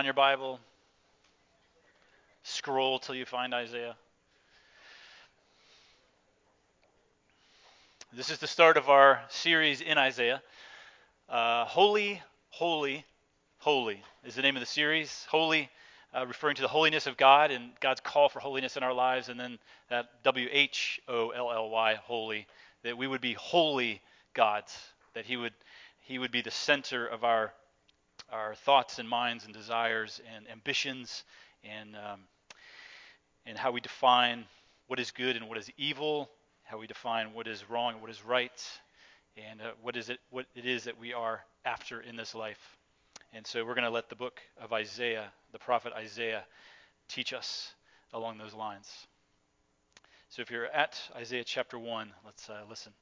on your Bible, scroll till you find Isaiah. This is the start of our series in Isaiah. Holy, Holy, Holy is the name of the series. Holy, referring to the holiness of God and God's call for holiness in our lives, and then that WHOLLY, holy, that we would be holy gods, that He would be the center of our thoughts and minds and desires and ambitions, and how we define what is good and what is evil, how we define what is wrong and what is right, and what it is that we are after in this life. And so we're going to let the book of Isaiah, the prophet Isaiah, teach us along those lines. So if you're at Isaiah chapter 1, let's listen.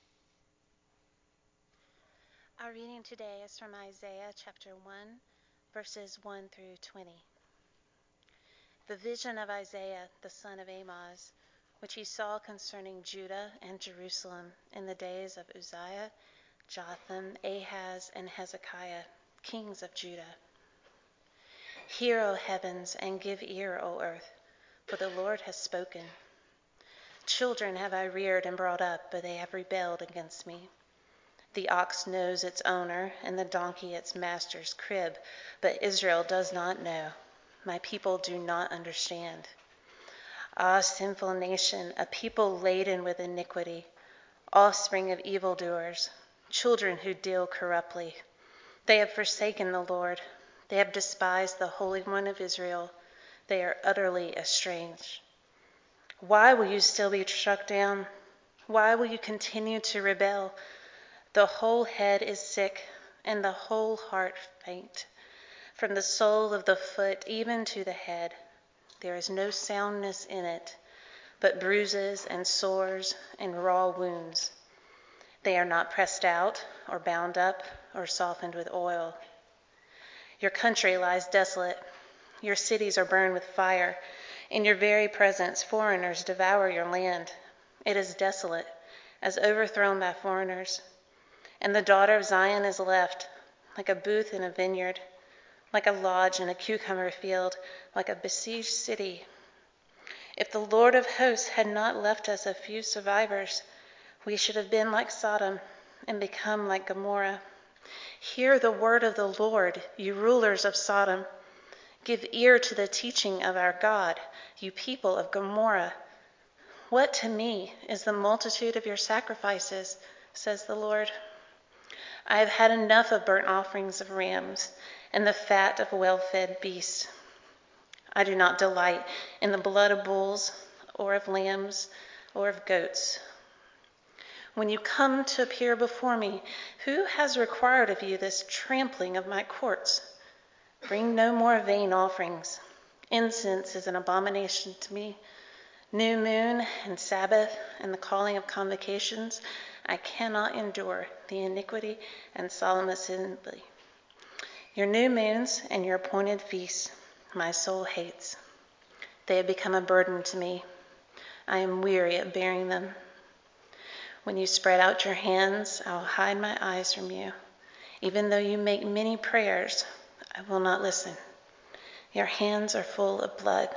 Our reading today is from Isaiah chapter 1, verses 1 through 20. The vision of Isaiah, the son of Amoz, which he saw concerning Judah and Jerusalem in the days of Uzziah, Jotham, Ahaz, and Hezekiah, kings of Judah. Hear, O heavens, and give ear, O earth, for the Lord has spoken. Children have I reared and brought up, but they have rebelled against me. The ox knows its owner, and the donkey its master's crib, but Israel does not know. My people do not understand. Ah, sinful nation, a people laden with iniquity, offspring of evildoers, children who deal corruptly. They have forsaken the Lord. They have despised the Holy One of Israel. They are utterly estranged. Why will you still be struck down? Why will you continue to rebel? The whole head is sick, and the whole heart faint. From the sole of the foot even to the head, there is no soundness in it, but bruises and sores and raw wounds. They are not pressed out, or bound up, or softened with oil. Your country lies desolate. Your cities are burned with fire. In your very presence, foreigners devour your land. It is desolate, as overthrown by foreigners. And the daughter of Zion is left, like a booth in a vineyard, like a lodge in a cucumber field, like a besieged city. If the Lord of hosts had not left us a few survivors, we should have been like Sodom and become like Gomorrah. Hear the word of the Lord, you rulers of Sodom. Give ear to the teaching of our God, you people of Gomorrah. What to me is the multitude of your sacrifices, says the Lord. I have had enough of burnt offerings of rams and the fat of well-fed beasts. I do not delight in the blood of bulls or of lambs or of goats. When you come to appear before me, who has required of you this trampling of my courts? Bring no more vain offerings. Incense is an abomination to me. New moon and Sabbath and the calling of convocations, I cannot endure the iniquity and solemn assembly. Your new moons and your appointed feasts, my soul hates. They have become a burden to me. I am weary of bearing them. When you spread out your hands, I will hide my eyes from you. Even though you make many prayers, I will not listen. Your hands are full of blood.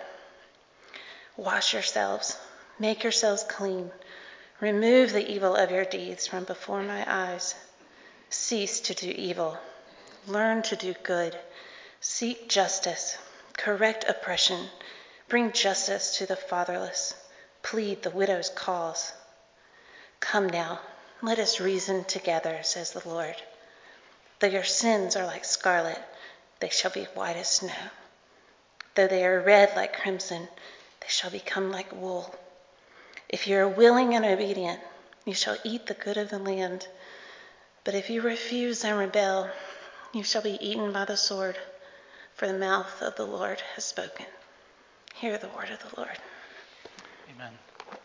Wash yourselves, make yourselves clean. Remove the evil of your deeds from before my eyes. Cease to do evil. Learn to do good. Seek justice. Correct oppression. Bring justice to the fatherless. Plead the widow's cause. Come now, let us reason together, says the Lord. Though your sins are like scarlet, they shall be white as snow. Though they are red like crimson, they shall become like wool. If you are willing and obedient, you shall eat the good of the land. But if you refuse and rebel, you shall be eaten by the sword, for the mouth of the Lord has spoken. Hear the word of the Lord. Amen.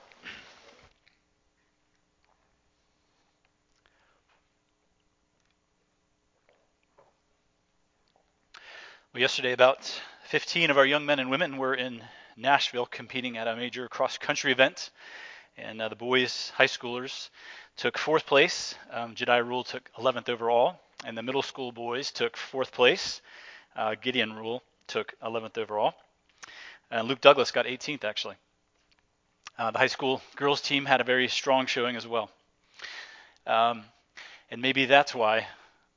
Well, yesterday, about 15 of our young men and women were in Nashville competing at a major cross-country event. And the boys, high schoolers, took fourth place. Jedi Rule took 11th overall. And the middle school boys took fourth place. Gideon Rule took 11th overall. And Luke Douglas got 18th, actually. The high school girls team had a very strong showing as well. And maybe that's why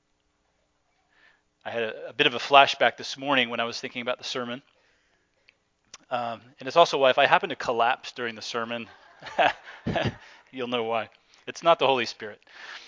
I had a bit of a flashback this morning when I was thinking about the sermon. And it's also why if I happen to collapse during the sermon, you'll know why. It's not the Holy Spirit.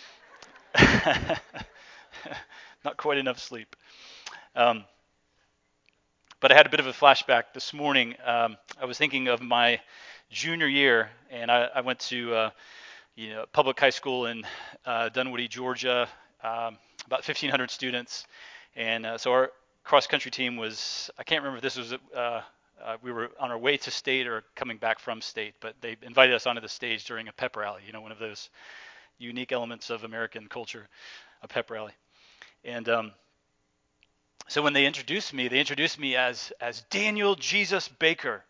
Not quite enough sleep. But I had a bit of a flashback this morning. I was thinking of my junior year, and I went to public high school in Dunwoody, Georgia, about 1,500 students. And so our cross-country team was, I can't remember if this was, we were on our way to state or coming back from state, but they invited us onto the stage during a pep rally, one of those unique elements of American culture, a pep rally. And so when they introduced me as Daniel Jesus Baker.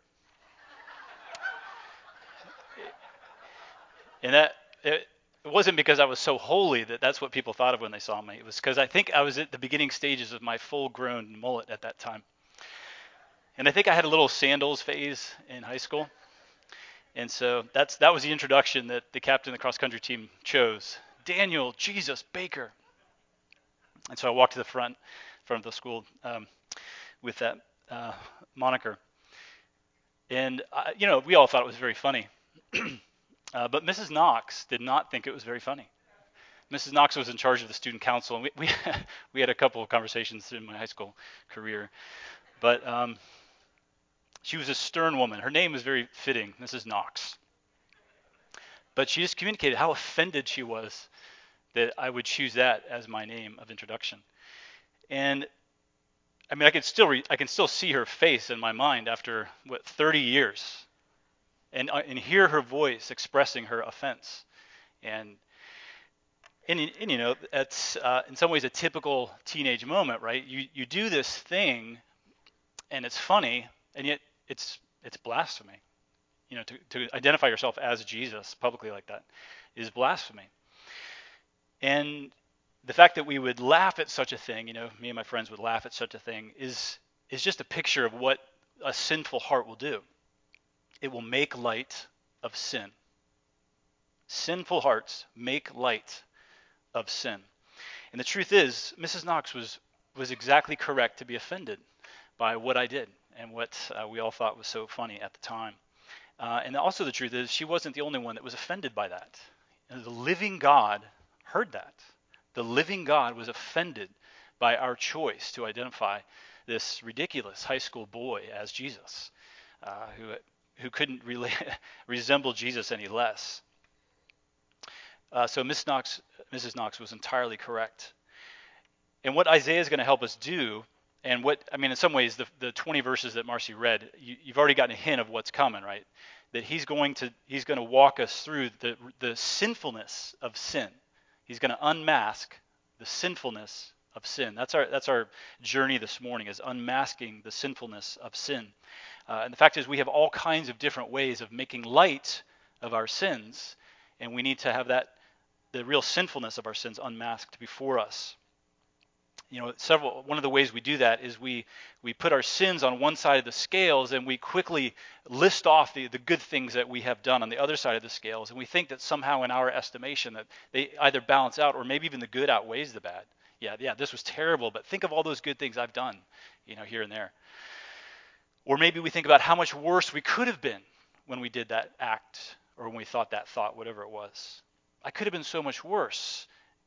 And that it wasn't because I was so holy that's what people thought of when they saw me. It was because I think I was at the beginning stages of my full-grown mullet at that time. And I think I had a little sandals phase in high school. And so that was the introduction that the captain of the cross-country team chose. Daniel Jesus Baker. And so I walked to the front of the school with that moniker. And, we all thought it was very funny. But Mrs. Knox did not think it was very funny. Mrs. Knox was in charge of the student council, and we had a couple of conversations in my high school career. But she was a stern woman. Her name was very fitting, Mrs. Knox. But she just communicated how offended she was that I would choose that as my name of introduction. And I mean, I can still see her face in my mind after 30 years, and hear her voice expressing her offense. And that's in some ways a typical teenage moment, right? You do this thing, and it's funny, and yet it's blasphemy. To identify yourself as Jesus publicly like that is blasphemy. And the fact that we would laugh at such a thing, me and my friends would laugh at such a thing, is just a picture of what a sinful heart will do. It will make light of sin. Sinful hearts make light of sin. And the truth is, Mrs. Knox was exactly correct to be offended by what I did and what we all thought was so funny at the time. And also the truth is, she wasn't the only one that was offended by that. And the living God heard that. The living God was offended by our choice to identify this ridiculous high school boy as Jesus, who couldn't really resemble Jesus any less. So Mrs. Knox was entirely correct. And what Isaiah is going to help us do, and in some ways, the 20 verses that Marcy read, you've already gotten a hint of what's coming, right? That he's going to walk us through the sinfulness of sin. He's going to unmask the sinfulness of sin. That's our journey this morning, is unmasking the sinfulness of sin. And the fact is, we have all kinds of different ways of making light of our sins, and we need to have the real sinfulness of our sins unmasked before us. One of the ways we do that is we put our sins on one side of the scales, and we quickly list off the good things that we have done on the other side of the scales, and we think that somehow in our estimation that they either balance out, or maybe even the good outweighs the bad. Yeah, this was terrible, but think of all those good things I've done, here and there. Or maybe we think about how much worse we could have been when we did that act, or when we thought that thought, whatever it was. I could have been so much worse.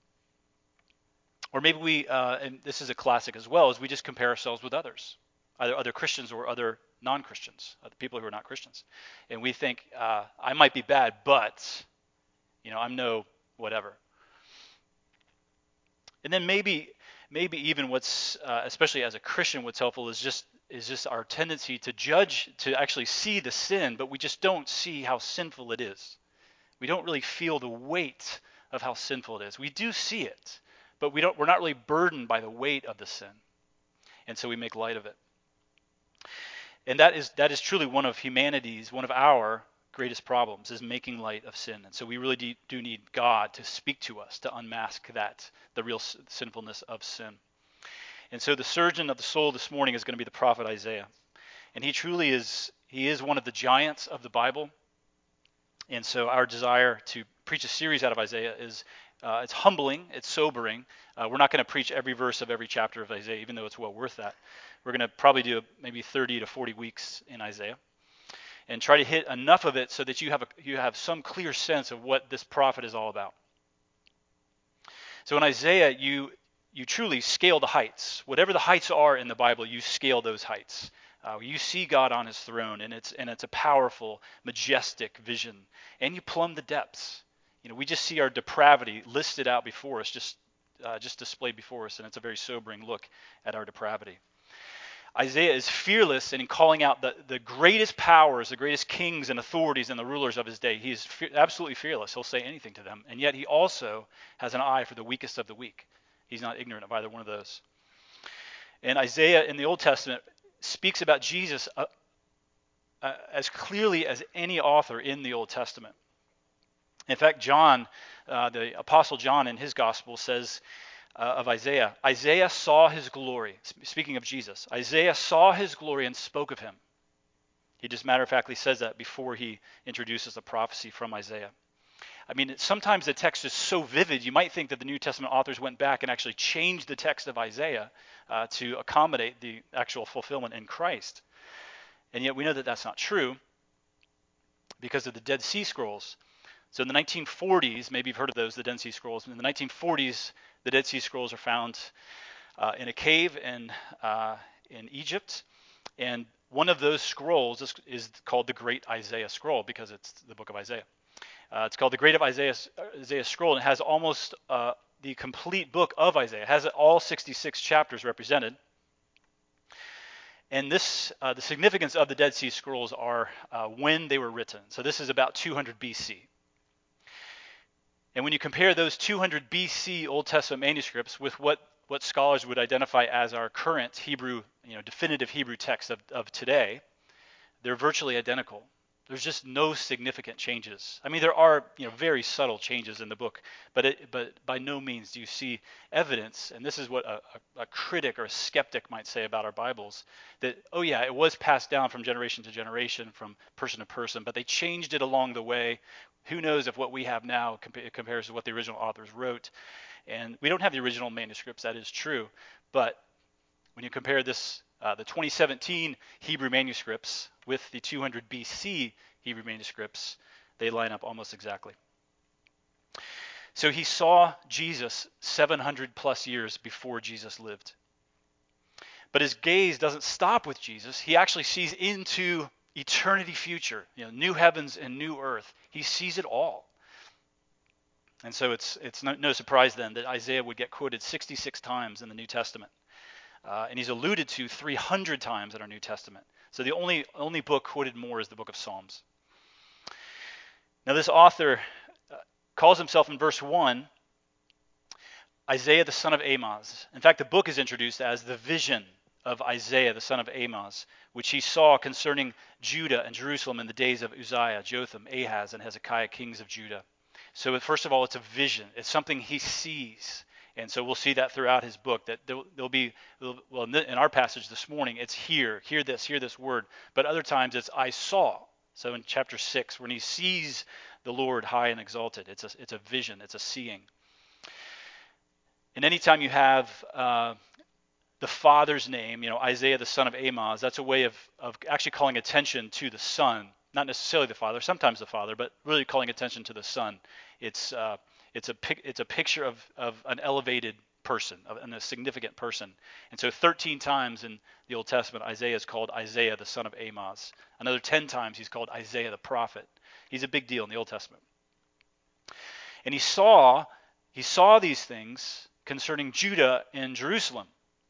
Or maybe we, and this is a classic as well, is we just compare ourselves with others, either other Christians or other non-Christians, other people who are not Christians. And we think, I might be bad, but, I'm no whatever. And then maybe even what's, especially as a Christian, what's helpful is just our tendency to judge, to actually see the sin, but we just don't see how sinful it is. We don't really feel the weight of how sinful it is. We do see it, but we're not really burdened by the weight of the sin. And so we make light of it. And that is truly one of our greatest problems, is making light of sin. And so we really do need God to speak to us, to unmask the real sinfulness of sin. And so the surgeon of the soul this morning is going to be the prophet Isaiah. And he truly is, he is one of the giants of the Bible. And so our desire to preach a series out of Isaiah is, it's humbling, it's sobering. We're not going to preach every verse of every chapter of Isaiah, even though it's well worth that. We're going to probably do maybe 30 to 40 weeks in Isaiah and try to hit enough of it so that you have some clear sense of what this prophet is all about. So in Isaiah, you truly scale the heights. Whatever the heights are in the Bible, you scale those heights. You see God on his throne, and it's a powerful, majestic vision. And you plumb the depths. We just see our depravity listed out before us, just displayed before us, and it's a very sobering look at our depravity. Isaiah is fearless in calling out the greatest powers, the greatest kings and authorities and the rulers of his day. He is absolutely fearless. He'll say anything to them. And yet he also has an eye for the weakest of the weak. He's not ignorant of either one of those. And Isaiah in the Old Testament speaks about Jesus as clearly as any author in the Old Testament. In fact, John, the Apostle John in his gospel says of Isaiah, Isaiah saw his glory. Speaking of Jesus, Isaiah saw his glory and spoke of him. He just matter-of-factly says that before he introduces the prophecy from Isaiah. I mean, sometimes the text is so vivid, you might think that the New Testament authors went back and actually changed the text of Isaiah to accommodate the actual fulfillment in Christ. And yet we know that that's not true because of the Dead Sea Scrolls. So in the 1940s, maybe you've heard of those, the Dead Sea Scrolls. In the 1940s, the Dead Sea Scrolls are found in a cave in Egypt. And one of those scrolls is called the Great Isaiah Scroll because it's the book of Isaiah. It's called the Great of Isaiah Scroll, and it has almost the complete book of Isaiah. It has all 66 chapters represented. And this, the significance of the Dead Sea Scrolls are when they were written. So this is about 200 BC. And when you compare those 200 BC Old Testament manuscripts with what scholars would identify as our current Hebrew, definitive Hebrew text of today, they're virtually identical. There's just no significant changes. I mean, there are very subtle changes in the book, but by no means do you see evidence. And this is what a critic or a skeptic might say about our Bibles: that it was passed down from generation to generation, from person to person, but they changed it along the way. Who knows if what we have now compares to what the original authors wrote? And we don't have the original manuscripts. That is true, but when you compare this, the 2017 Hebrew manuscripts with the 200 BC Hebrew manuscripts, they line up almost exactly. So he saw Jesus 700 plus years before Jesus lived. But his gaze doesn't stop with Jesus. He actually sees into eternity future, new heavens and new earth. He sees it all. And so it's no surprise then that Isaiah would get quoted 66 times in the New Testament. And he's alluded to 300 times in our New Testament. So the only book quoted more is the book of Psalms. Now this author calls himself in verse 1 Isaiah the son of Amoz. In fact, the book is introduced as the vision of Isaiah the son of Amoz, which he saw concerning Judah and Jerusalem in the days of Uzziah, Jotham, Ahaz, and Hezekiah, kings of Judah. So first of all, it's a vision. It's something he sees. And so we'll see that throughout his book, that there'll be, well, in our passage this morning, it's hear this word. But other times it's I saw. So in chapter 6, when he sees the Lord high and exalted, it's a vision, it's a seeing. And anytime you have the Father's name, Isaiah the son of Amoz, that's a way of actually calling attention to the Son, not necessarily the Father, sometimes the Father, but really calling attention to the Son. It's a picture of an elevated person, and a significant person. And so 13 times in the Old Testament, Isaiah is called Isaiah the son of Amoz. Another 10 times he's called Isaiah the prophet. He's a big deal in the Old Testament. And he saw these things concerning Judah and Jerusalem.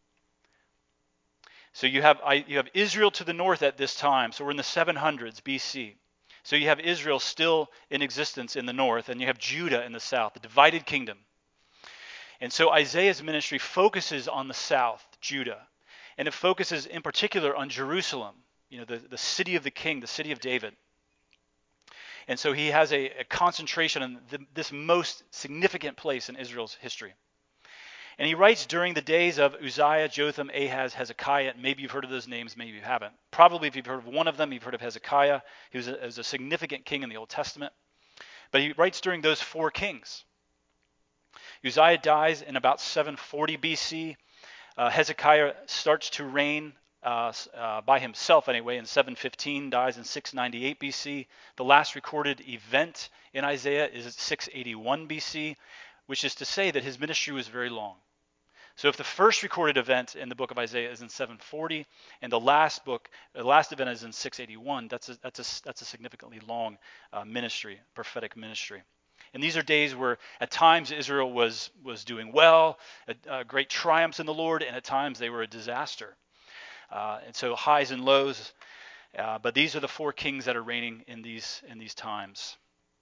So you have Israel to the north at this time. So we're in the 700s BC. So you have Israel still in existence in the north, and you have Judah in the south, the divided kingdom. And so Isaiah's ministry focuses on the south, Judah, and it focuses in particular on Jerusalem, the city of the king, the city of David. And so he has a concentration on this most significant place in Israel's history. And he writes during the days of Uzziah, Jotham, Ahaz, Hezekiah. Maybe you've heard of those names, maybe you haven't. Probably if you've heard of one of them, you've heard of Hezekiah. He was a significant king in the Old Testament. But he writes during those 4 kings. Uzziah dies in about 740 BC. Hezekiah starts to reign by himself anyway in 715, dies in 698 BC. The last recorded event in Isaiah is 681 BC, which is to say that his ministry was very long. So if the first recorded event in the book of Isaiah is in 740 and the last event is in 681, that's a significantly long ministry, prophetic ministry. And these are days where at times Israel was doing well, great triumphs in the Lord, and at times they were a disaster. And so highs and lows. But these are the 4 kings that are reigning in these times.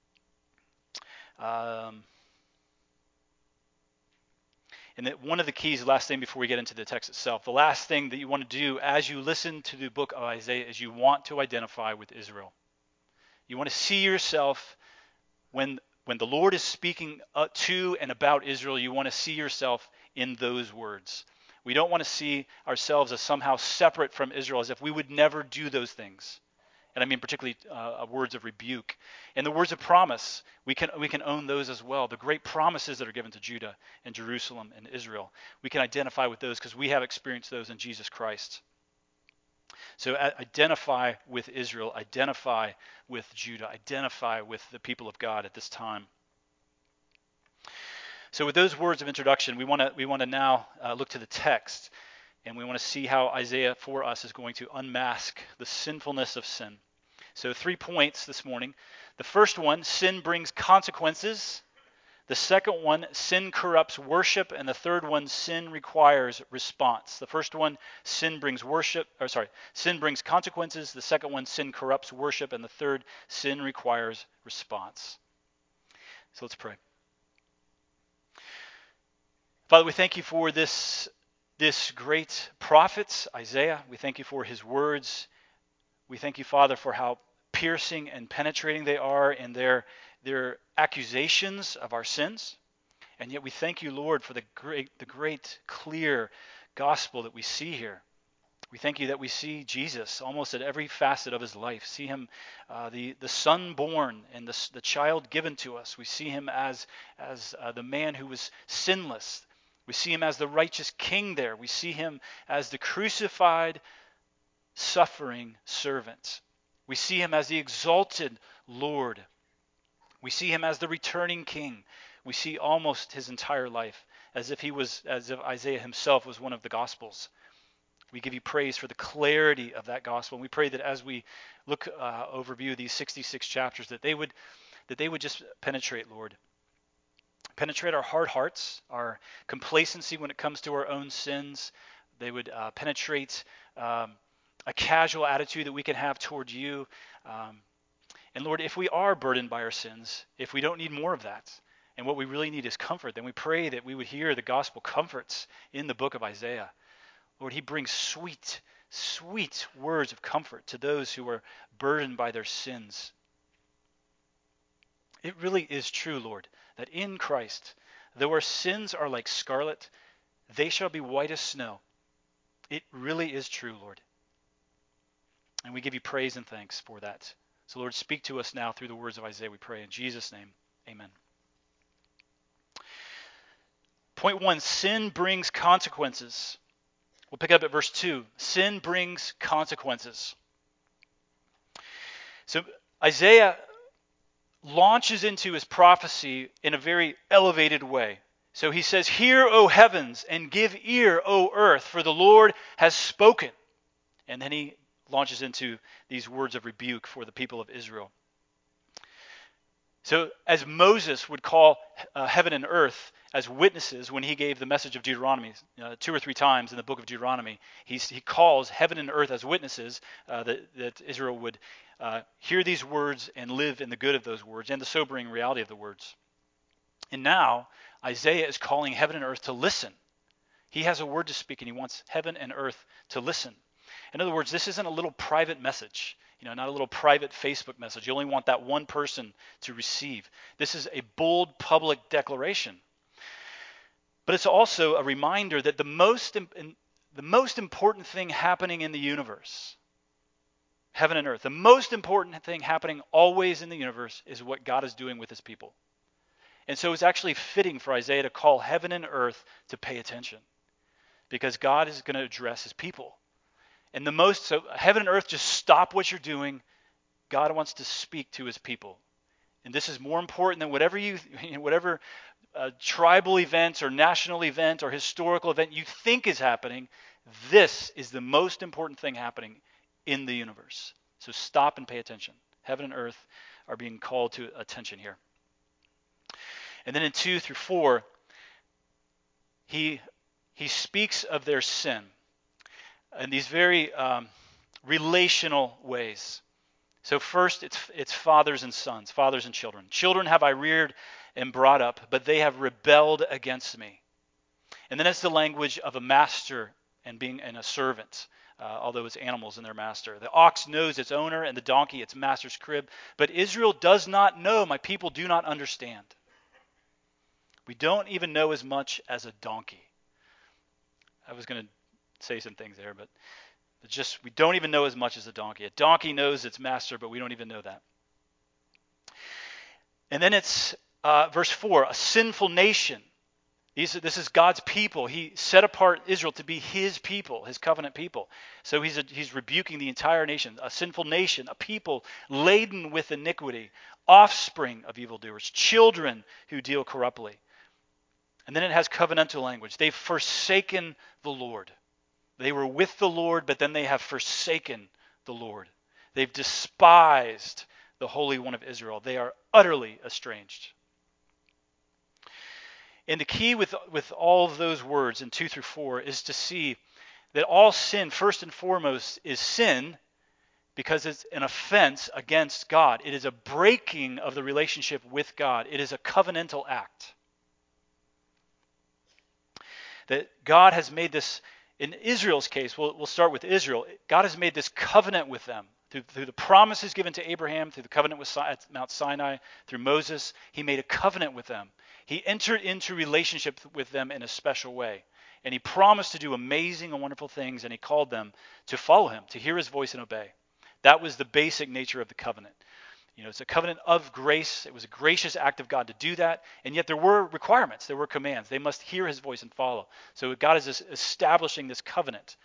And that one of the keys, last thing before we get into the text itself, the last thing that you want to do as you listen to the book of Isaiah is you want to identify with Israel. You want to see yourself when the Lord is speaking to and about Israel, you want to see yourself in those words. We don't want to see ourselves as somehow separate from Israel, as if we would never do those things. And I mean particularly words of rebuke. And the words of promise, we can own those as well. The great promises that are given to Judah and Jerusalem and Israel, we can identify with those because we have experienced those in Jesus Christ. So identify with Israel, identify with Judah, identify with the people of God at this time. So with those words of introduction, we want to now look to the text, and we want to see how Isaiah for us is going to unmask the sinfulness of sin. So 3 points this morning. The first one, sin brings consequences. The second one, sin corrupts worship. And the third one, sin requires response. The first one, sin brings consequences. The second one, sin corrupts worship. And the third, sin requires response. So let's pray. Father, we thank you for this great prophet, Isaiah. We thank you for his words. We thank you, Father, for how piercing and penetrating they are in their accusations of our sins. And yet we thank you, Lord, for the great, clear gospel that we see here. We thank you that we see Jesus almost at every facet of his life. See him, the son born and the child given to us. We see him as the man who was sinless. We see him as the righteous king there. We see him as the crucified, suffering servant. We see him as the exalted Lord. We see him as the returning king. We see almost his entire life as if Isaiah himself was one of the Gospels. We give you praise for the clarity of that gospel. And we pray that as we look overview these 66 chapters, that they would just penetrate, Lord. Penetrate our hard hearts, our complacency when it comes to our own sins. They would penetrate a casual attitude that we can have toward you. And Lord, if we are burdened by our sins, if we don't need more of that, and what we really need is comfort, then we pray that we would hear the gospel comforts in the book of Isaiah. Lord, he brings sweet, sweet words of comfort to those who are burdened by their sins. It really is true, Lord, that in Christ, though our sins are like scarlet, they shall be white as snow. It really is true, Lord. And we give you praise and thanks for that. So, Lord, speak to us now through the words of Isaiah, we pray. In Jesus' name, amen. Point 1, sin brings consequences. We'll pick up at verse 2. Sin brings consequences. So Isaiah launches into his prophecy in a very elevated way. So he says, "Hear, O heavens, and give ear, O earth, for the Lord has spoken." And then he launches into these words of rebuke for the people of Israel. So as Moses would call heaven and earth as witnesses when he gave the message of Deuteronomy, 2 or 3 times in the book of Deuteronomy, he calls heaven and earth as witnesses that Israel would hear these words and live in the good of those words and the sobering reality of the words. And now Isaiah is calling heaven and earth to listen. He has a word to speak and he wants heaven and earth to listen. In other words, this isn't a little private message, not a little private Facebook message. You only want that one person to receive. This is a bold public declaration. But it's also a reminder that the most important thing happening in the universe, heaven and earth, the most important thing happening always in the universe is what God is doing with his people. And so it's actually fitting for Isaiah to call heaven and earth to pay attention, because God is going to address his people. And so heaven and earth, just stop what you're doing. God wants to speak to his people. And this is more important than whatever tribal events or national event or historical event you think is happening. This is the most important thing happening in the universe. So stop and pay attention. Heaven and earth are being called to attention here. And then in 2 through 4, he speaks of their sin in these very relational ways. So first, it's fathers and sons, fathers and children. Children have I reared and brought up, but they have rebelled against me. And then it's the language of a master and a servant, although it's animals and their master. The ox knows its owner, and the donkey its master's crib. But Israel does not know. My people do not understand. We don't even know as much as a donkey. I was going to say some things there, but we don't even know as much as a donkey. A donkey knows its master, but we don't even know that. And then it's verse 4, a sinful nation. This is God's people. He set apart Israel to be his people, his covenant people. So he's rebuking the entire nation. A sinful nation, a people laden with iniquity, offspring of evildoers, children who deal corruptly. And then it has covenantal language. They've forsaken the Lord. They were with the Lord, but then they have forsaken the Lord. They've despised the Holy One of Israel. They are utterly estranged. And the key with all of those words in 2 through 4 is to see that all sin, first and foremost, is sin because it's an offense against God. It is a breaking of the relationship with God. It is a covenantal act. That God has made this, in Israel's case, we'll start with Israel. God has made this covenant with them through the promises given to Abraham, through the covenant at Mount Sinai, through Moses. He made a covenant with them. He entered into relationship with them in a special way. And he promised to do amazing and wonderful things, and he called them to follow him, to hear his voice and obey. That was the basic nature of the covenant. It's a covenant of grace. It was a gracious act of God to do that. And yet there were requirements. There were commands. They must hear his voice and follow. So God is establishing this covenant.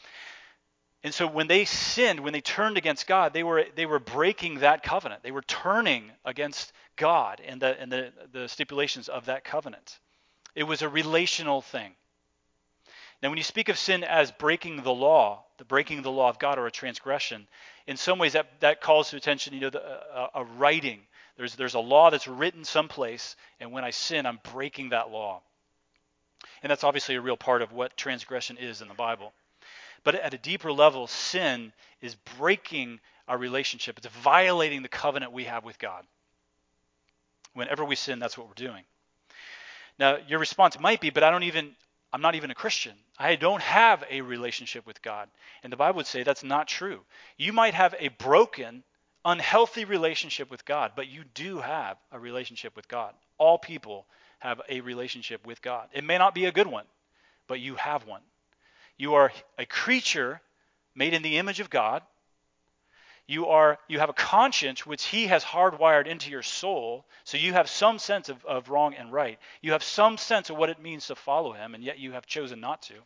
And so when they sinned, when they turned against God, they were breaking that covenant. They were turning against God and the stipulations of that covenant. It was a relational thing. Now, when you speak of sin as breaking the law of God, or a transgression, in some ways that calls to attention, a writing. There's a law that's written someplace, and when I sin, I'm breaking that law. And that's obviously a real part of what transgression is in the Bible. But at a deeper level, sin is breaking our relationship. It's violating the covenant we have with God. Whenever we sin, that's what we're doing. Now, your response might be, but I'm not even a Christian. I don't have a relationship with God. And the Bible would say that's not true. You might have a broken, unhealthy relationship with God, but you do have a relationship with God. All people have a relationship with God. It may not be a good one, but you have one. You are a creature made in the image of God. You have a conscience which he has hardwired into your soul, so you have some sense of wrong and right. You have some sense of what it means to follow him, and yet you have chosen not to.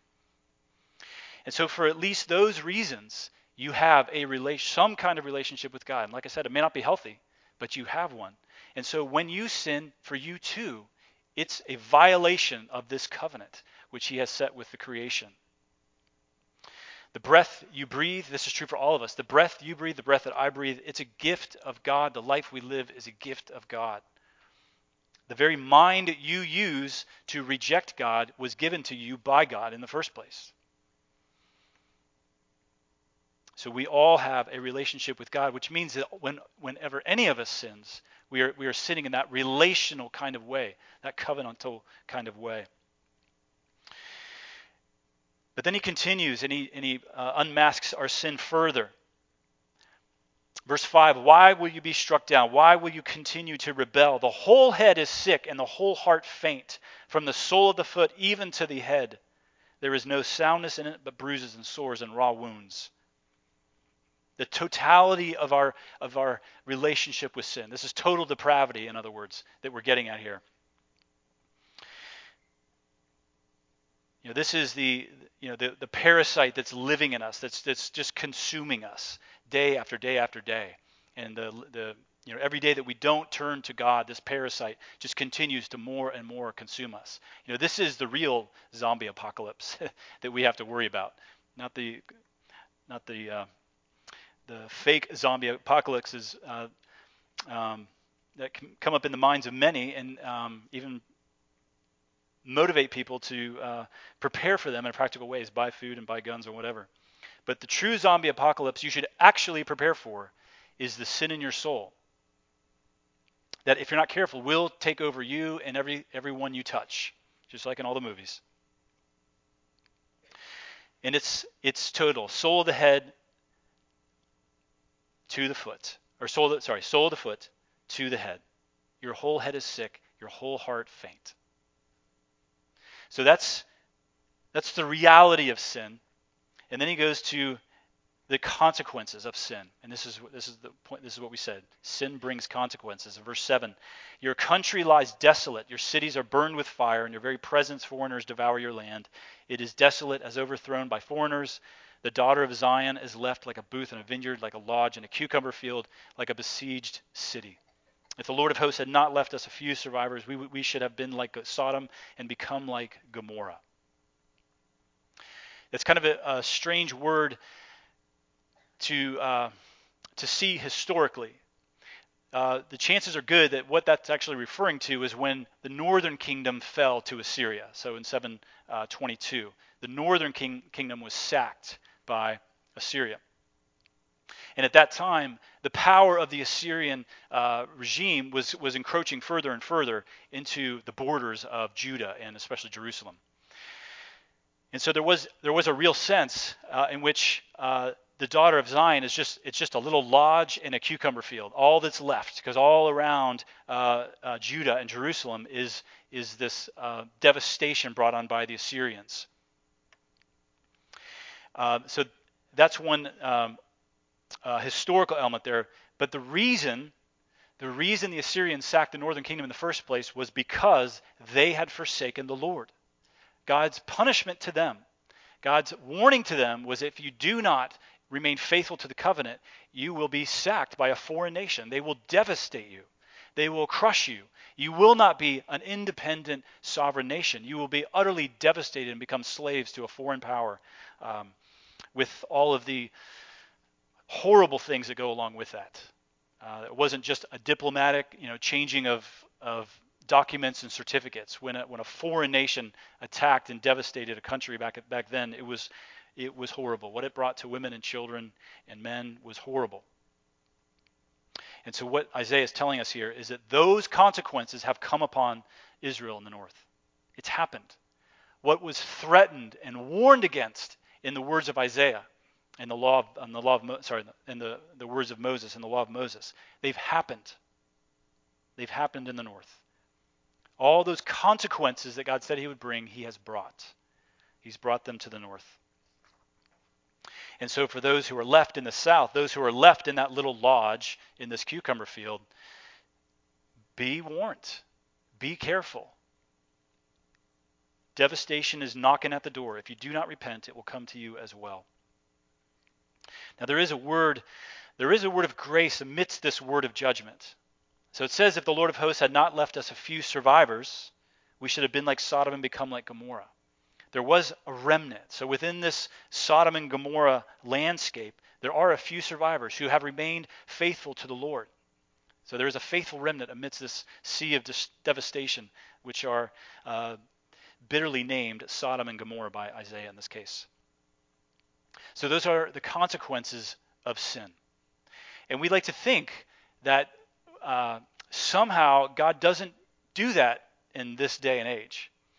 And so for at least those reasons, you have some kind of relationship with God. And like I said, it may not be healthy, but you have one. And so when you sin, for you too, it's a violation of this covenant which he has set with the creation. The breath you breathe, this is true for all of us. The breath you breathe, the breath that I breathe, it's a gift of God. The life we live is a gift of God. The very mind you use to reject God was given to you by God in the first place. So we all have a relationship with God, which means that whenever any of us sins, we are sinning in that relational kind of way, that covenantal kind of way. But then he continues and he unmasks our sin further. Verse 5, why will you be struck down? Why will you continue to rebel? The whole head is sick and the whole heart faint, from the sole of the foot even to the head. There is no soundness in it, but bruises and sores and raw wounds. The totality of our relationship with sin. This is total depravity, in other words, that we're getting at here. This is the parasite that's living in us, that's just consuming us day after day after day. And every day that we don't turn to God, this parasite just continues to more and more consume us. This is the real zombie apocalypse that we have to worry about, not the fake zombie apocalypses that can come up in the minds of many and even motivate people to prepare for them in practical ways, buy food and buy guns or whatever. But the true zombie apocalypse you should actually prepare for is the sin in your soul, that if you're not careful will take over you and everyone you touch, just like in all the movies. And it's total. Sole of the head to the foot, or sole of the foot to the head. Your whole head is sick, your whole heart faint. So that's the reality of sin. And then he goes to the consequences of sin. And this is the point. This is what we said. Sin brings consequences. In verse 7, your country lies desolate. Your cities are burned with fire, and your very presence foreigners devour your land. It is desolate as overthrown by foreigners. The daughter of Zion is left like a booth in a vineyard, like a lodge in a cucumber field, like a besieged city. If the Lord of hosts had not left us a few survivors, we should have been like Sodom and become like Gomorrah. It's kind of a strange word to see historically. The chances are good that what that's actually referring to is when the northern kingdom fell to Assyria. So in 722, the northern kingdom was sacked by Assyria. And at that time, the power of the Assyrian regime was encroaching further and further into the borders of Judah and especially Jerusalem. And so there was a real sense in which the daughter of Zion it's just a little lodge in a cucumber field, all that's left, because all around Judah and Jerusalem is this devastation brought on by the Assyrians. So that's one historical element there. But the reason the Assyrians sacked the northern kingdom in the first place was because they had forsaken the Lord. God's punishment to them, God's warning to them was, if you do not remain faithful to the covenant, you will be sacked by a foreign nation. They will devastate you. They will crush you. You will not be an independent sovereign nation. You will be utterly devastated and become slaves to a foreign power, with all of the horrible things that go along with that. It wasn't just a diplomatic, changing of documents and certificates. When a foreign nation attacked and devastated a country back then, it was horrible. What it brought to women and children and men was horrible. And so what Isaiah is telling us here is that those consequences have come upon Israel in the north. It's happened. What was threatened and warned against in the words of Isaiah and the words of Moses and the law of Moses, they've happened. They've happened in the north. All those consequences that God said he would bring, he has brought. He's brought them to the north. And so for those who are left in the south, those who are left in that little lodge in this cucumber field, be warned. Be careful. Devastation is knocking at the door. If you do not repent, it will come to you as well. Now there is a word of grace amidst this word of judgment. So it says, if the Lord of hosts had not left us a few survivors, we should have been like Sodom and become like Gomorrah. There was a remnant. So within this Sodom and Gomorrah landscape, there are a few survivors who have remained faithful to the Lord. So there is a faithful remnant amidst this sea of devastation, which are bitterly named Sodom and Gomorrah by Isaiah in this case. So those are the consequences of sin. And we like to think that somehow God doesn't do that in this day and age.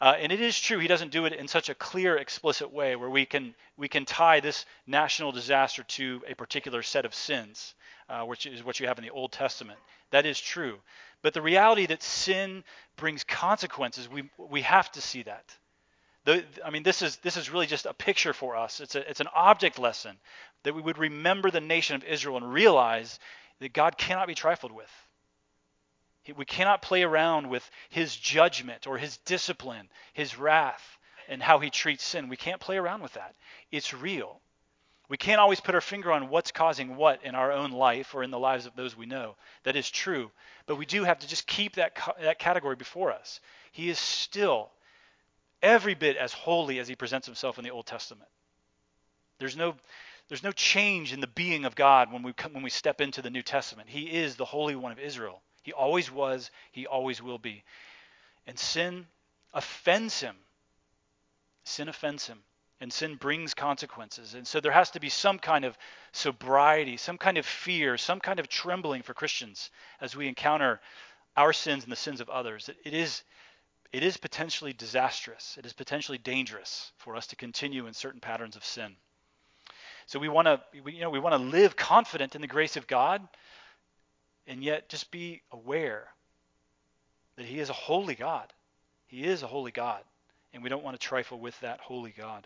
And it is true he doesn't do it in such a clear, explicit way where we can tie this national disaster to a particular set of sins, which is what you have in the Old Testament. That is true. But the reality that sin brings consequences, we have to see that. This is really just a picture for us. It's an object lesson that we would remember the nation of Israel and realize that God cannot be trifled with. We cannot play around with his judgment or his discipline, his wrath, and how he treats sin. We can't play around with that. It's real. We can't always put our finger on what's causing what in our own life or in the lives of those we know. That is true. But we do have to just keep that category before us. He is still every bit as holy as he presents himself in the Old Testament. There's no change in the being of God when we step into the New Testament. He is the Holy One of Israel. He always was. He always will be. And sin offends him. Sin offends him. And sin brings consequences. And so there has to be some kind of sobriety, some kind of fear, some kind of trembling for Christians as we encounter our sins and the sins of others. It is potentially disastrous. It is potentially dangerous for us to continue in certain patterns of sin. So we want to live confident in the grace of God, and yet just be aware that he is a holy God. He is a holy God, and we don't want to trifle with that holy God.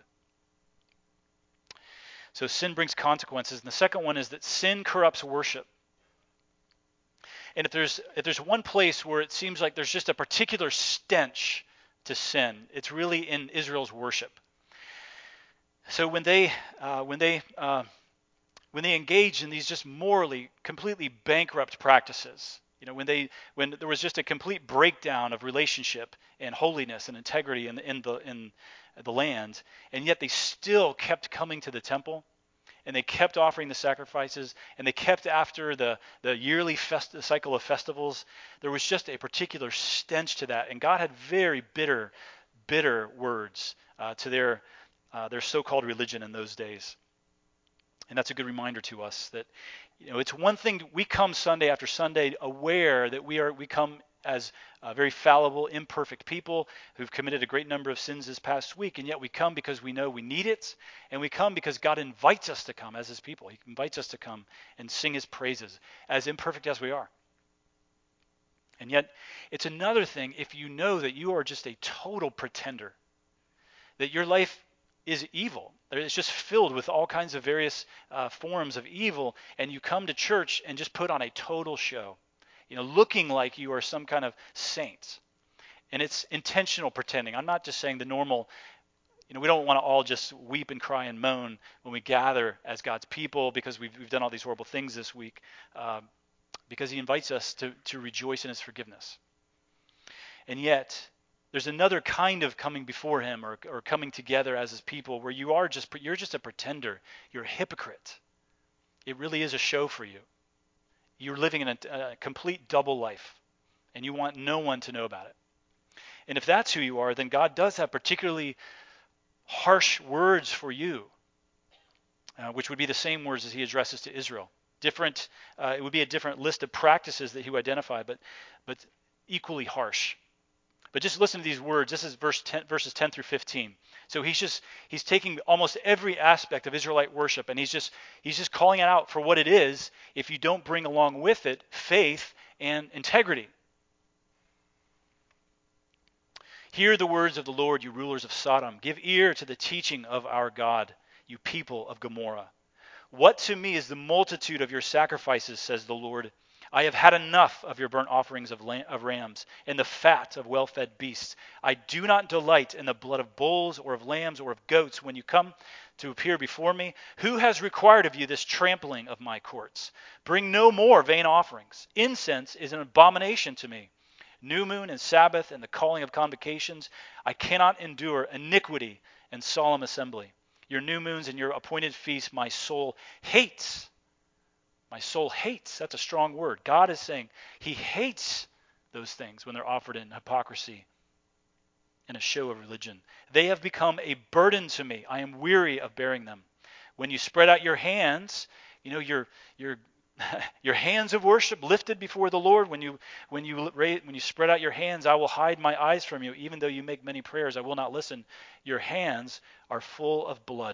So sin brings consequences. And the second one is that sin corrupts worship. And if there's one place where it seems like there's just a particular stench to sin, it's really in Israel's worship. So when they engage in these just morally completely bankrupt practices, when there was just a complete breakdown of relationship and holiness and integrity in the land, and yet they still kept coming to the temple, and they kept offering the sacrifices, and they kept after the yearly cycle of festivals, there was just a particular stench to that, and God had very bitter words to their so-called religion in those days. And that's a good reminder to us that it's one thing we come Sunday after Sunday aware that we come as very fallible, imperfect people who've committed a great number of sins this past week, and yet we come because we know we need it, and we come because God invites us to come as his people. He invites us to come and sing his praises, as imperfect as we are. And yet it's another thing if you know that you are just a total pretender, that your life is evil. It's just filled with all kinds of various forms of evil, and you come to church and just put on a total show, looking like you are some kind of saint. And it's intentional pretending. I'm not just saying the normal, we don't want to all just weep and cry and moan when we gather as God's people because we've done all these horrible things this week, because he invites us to rejoice in his forgiveness. And yet, there's another kind of coming before him or coming together as his people where you're just a pretender. You're a hypocrite. It really is a show for you. You're living in a complete double life, and you want no one to know about it. And if that's who you are, then God does have particularly harsh words for you, which would be the same words as he addresses to Israel. Different. It would be a different list of practices that he would identify, but equally harsh. But just listen to these words. This is verses 10 through 15. So he's taking almost every aspect of Israelite worship, and he's just calling it out for what it is if you don't bring along with it faith and integrity. Hear the words of the Lord, you rulers of Sodom. Give ear to the teaching of our God, you people of Gomorrah. What to me is the multitude of your sacrifices, says the Lord. I have had enough of your burnt offerings of rams and the fat of well-fed beasts. I do not delight in the blood of bulls or of lambs or of goats when you come to appear before me. Who has required of you this trampling of my courts? Bring no more vain offerings. Incense is an abomination to me. New moon and Sabbath and the calling of convocations. I cannot endure iniquity and solemn assembly. Your new moons and your appointed feasts my soul hates. My soul hates. That's a strong word. God is saying he hates those things when they're offered in hypocrisy and a show of religion. They have become a burden to me. I am weary of bearing them. When you spread out your hands, you're Your hands of worship lifted before the Lord. When you spread out your hands, I will hide my eyes from you. Even though you make many prayers, I will not listen. Your hands are full of blood.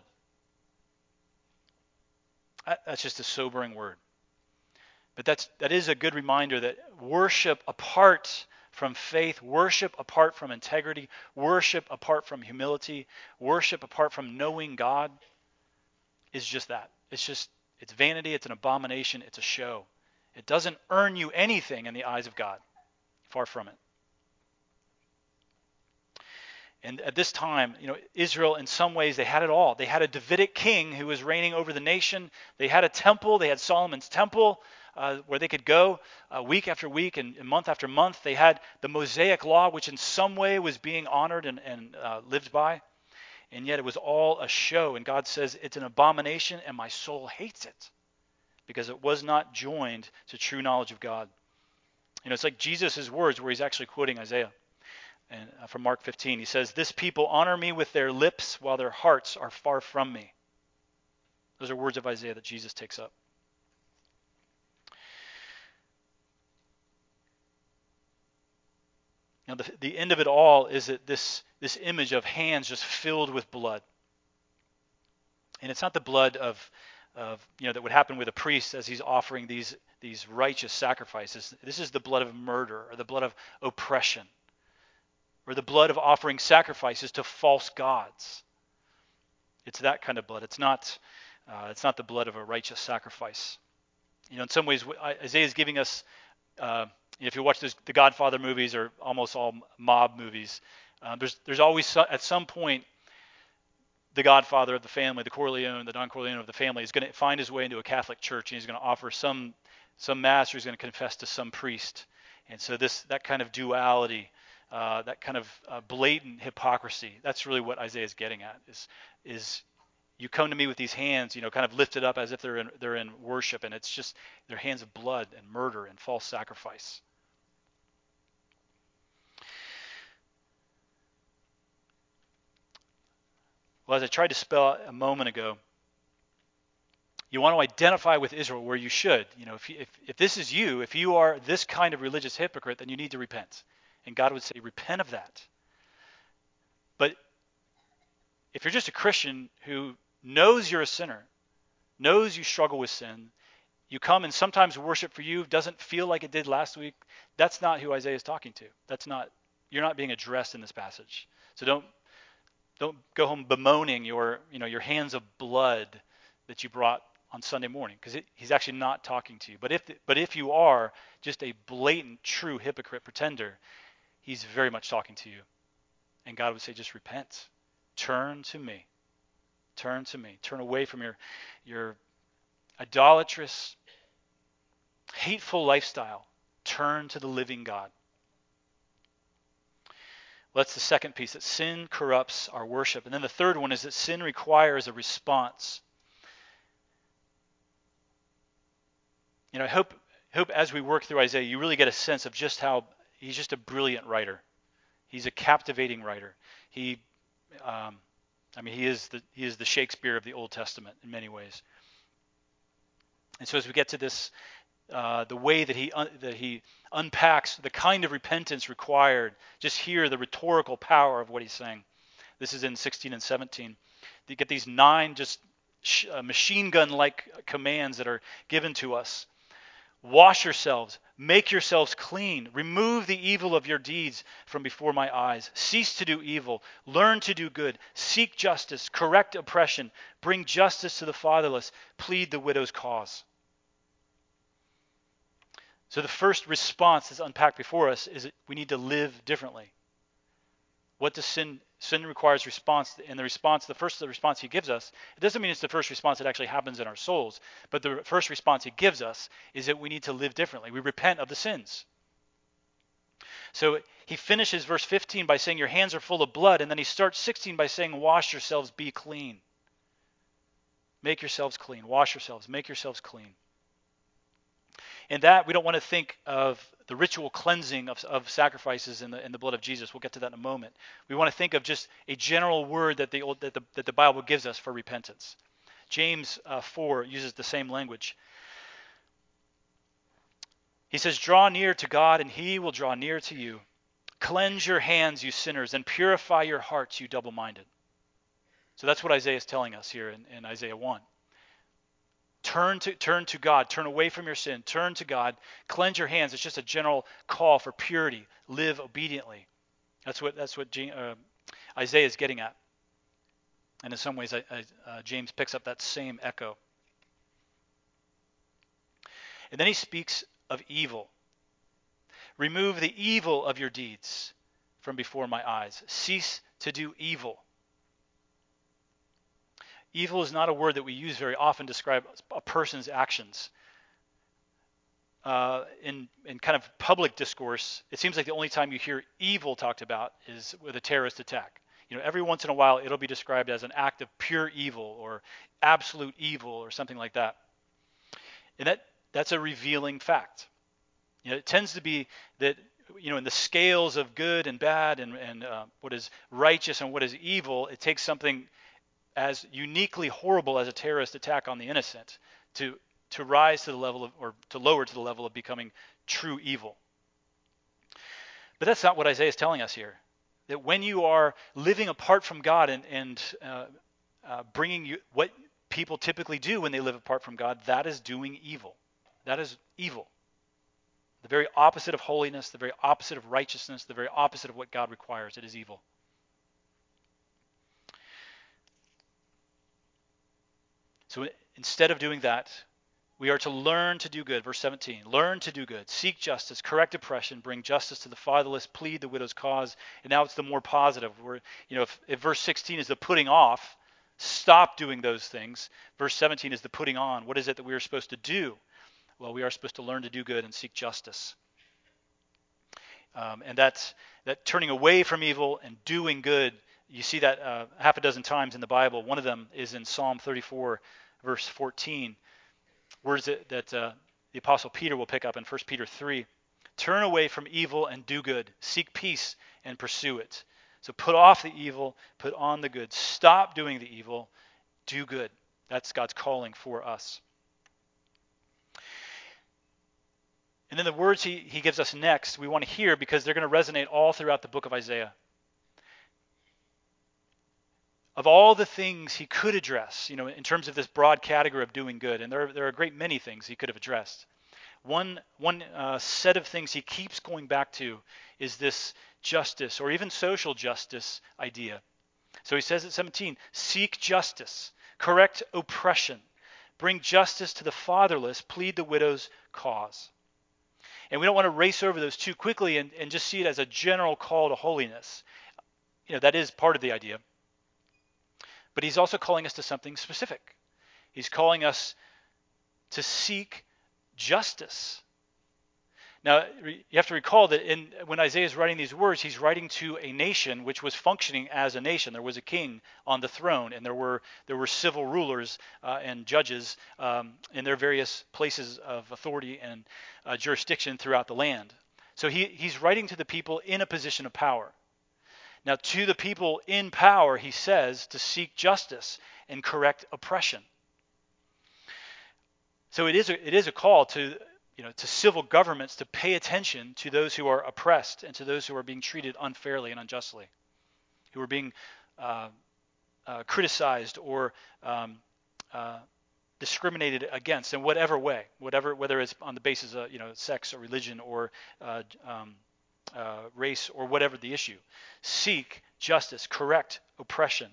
That's just a sobering word. But that is a good reminder that worship apart from faith, worship apart from integrity, worship apart from humility, worship apart from knowing God is just that. It's vanity, it's an abomination, it's a show. It doesn't earn you anything in the eyes of God. Far from it. And at this time, Israel, in some ways, they had it all. They had a Davidic king who was reigning over the nation. They had a temple. They had Solomon's temple where they could go week after week and month after month. They had the Mosaic law, which in some way was being honored and lived by. And yet it was all a show. And God says, it's an abomination and my soul hates it because it was not joined to true knowledge of God. It's like Jesus' words where he's actually quoting Isaiah. And from Mark 15, he says, "This people honor me with their lips while their hearts are far from me." Those are words of Isaiah that Jesus takes up. Now, the end of it all is that this image of hands just filled with blood. And it's not the blood of that would happen with a priest as he's offering these righteous sacrifices. This is the blood of murder or the blood of oppression, or the blood of offering sacrifices to false gods. It's that kind of blood. It's not the blood of a righteous sacrifice. In some ways, Isaiah is giving us, if you watch the Godfather movies or almost all mob movies, there's always at some point the Godfather of the family, the Don Corleone of the family, is going to find his way into a Catholic church, and he's going to offer some mass, or he's going to confess to some priest. And so that kind of duality, that kind of blatant hypocrisy, that's really what Isaiah is getting at. Is you come to me with these hands, kind of lifted up as if they're in worship, and it's just their hands of blood and murder and false sacrifice. Well, as I tried to spell out a moment ago, you want to identify with Israel where you should. If this is you, if you are this kind of religious hypocrite, then you need to repent. And God would say, repent of that. But if you're just a Christian who knows you're a sinner, knows you struggle with sin, you come and sometimes worship for you doesn't feel like it did last week, that's not who Isaiah is talking to. You're not being addressed in this passage. So don't go home bemoaning your hands of blood that you brought on Sunday morning, because he's actually not talking to you. But if you are just a blatant, true hypocrite pretender, he's very much talking to you. And God would say, just repent. Turn to me. Turn to me. Turn away from your idolatrous, hateful lifestyle. Turn to the living God. Well, that's the second piece, that sin corrupts our worship. And then the third one is that sin requires a response. I hope as we work through Isaiah, you really get a sense of just how he's just a brilliant writer. He's a captivating writer. He is the Shakespeare of the Old Testament in many ways. And so as we get to this, the way that he unpacks the kind of repentance required, just hear the rhetorical power of what he's saying. This is in 16 and 17. You get these 9 just machine gun-like commands that are given to us. Wash yourselves, make yourselves clean, remove the evil of your deeds from before my eyes. Cease to do evil, learn to do good, seek justice, correct oppression, bring justice to the fatherless, plead the widow's cause. So the first response that's unpacked before us is that we need to live differently. What does sin requires response, and the first response he gives us, it doesn't mean it's the first response that actually happens in our souls, but the first response he gives us is that we need to live differently. We repent of the sins. So he finishes verse 15 by saying your hands are full of blood, and then he starts 16 by saying wash yourselves, be clean. Make yourselves clean. Wash yourselves, make yourselves clean. In that, we don't want to think of the ritual cleansing of sacrifices in the blood of Jesus. We'll get to that in a moment. We want to think of just a general word that the Bible gives us for repentance. James 4 uses the same language. He says, draw near to God, and he will draw near to you. Cleanse your hands, you sinners, and purify your hearts, you double-minded. So that's what Isaiah is telling us here in Isaiah 1. Turn to God. Turn away from your sin. Turn to God. Cleanse your hands. It's just a general call for purity. Live obediently. That's what Isaiah is getting at. And in some ways, James picks up that same echo. And then he speaks of evil. Remove the evil of your deeds from before my eyes. Cease to do evil. Evil is not a word that we use very often to describe a person's actions. In kind of public discourse, it seems like the only time you hear evil talked about is with a terrorist attack. Every once in a while it'll be described as an act of pure evil or absolute evil or something like that. And that's a revealing fact. It tends to be that in the scales of good and bad and what is righteous and what is evil, it takes something as uniquely horrible as a terrorist attack on the innocent to rise to the level of, or to lower to the level of becoming true evil. But that's not what Isaiah is telling us here. That when you are living apart from God and bringing you what people typically do when they live apart from God, that is doing evil. That is evil. The very opposite of holiness, the very opposite of righteousness, the very opposite of what God requires. It is evil. So instead of doing that, we are to learn to do good. Verse 17, learn to do good, seek justice, correct oppression, bring justice to the fatherless, plead the widow's cause. And now it's the more positive. Where, if verse 16 is the putting off, stop doing those things. Verse 17 is the putting on. What is it that we are supposed to do? Well, we are supposed to learn to do good and seek justice. And that turning away from evil and doing good, you see that half a dozen times in the Bible. One of them is in Psalm 34, verse 14. Words that the Apostle Peter will pick up in 1 Peter 3. Turn away from evil and do good. Seek peace and pursue it. So put off the evil, put on the good. Stop doing the evil, do good. That's God's calling for us. And then the words he gives us next, we want to hear because they're going to resonate all throughout the book of Isaiah. Of all the things he could address, in terms of this broad category of doing good, and there are a great many things he could have addressed. One set of things he keeps going back to is this justice or even social justice idea. So he says at 17, seek justice, correct oppression, bring justice to the fatherless, plead the widow's cause. And we don't want to race over those too quickly and just see it as a general call to holiness. That is part of the idea. But he's also calling us to something specific. He's calling us to seek justice. Now, you have to recall that when Isaiah is writing these words, he's writing to a nation which was functioning as a nation. There was a king on the throne, and there were civil rulers and judges in their various places of authority and jurisdiction throughout the land. So he's writing to the people in a position of power. Now, to the people in power, he says to seek justice and correct oppression. So it is a call to civil governments to pay attention to those who are oppressed and to those who are being treated unfairly and unjustly, who are being criticized or discriminated against in whatever way, whether it's on the basis of sex or religion or race or whatever the issue. Seek justice, correct oppression.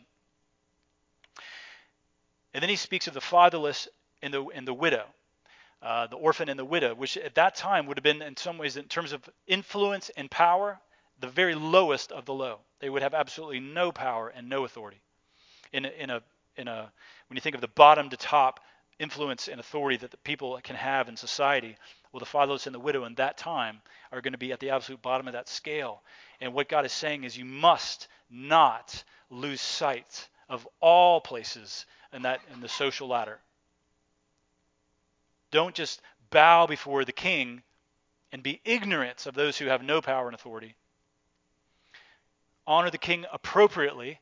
And then he speaks of the fatherless and the widow, the orphan and the widow, which at that time would have been in some ways, in terms of influence and power, the very lowest of the low. They would have absolutely no power and no authority. When you think of the bottom to top influence and authority that the people can have in society, well, the fatherless and the widow in that time are going to be at the absolute bottom of that scale. And what God is saying is you must not lose sight of all places in the social ladder. Don't just bow before the king and be ignorant of those who have no power and authority. Honor the king appropriately,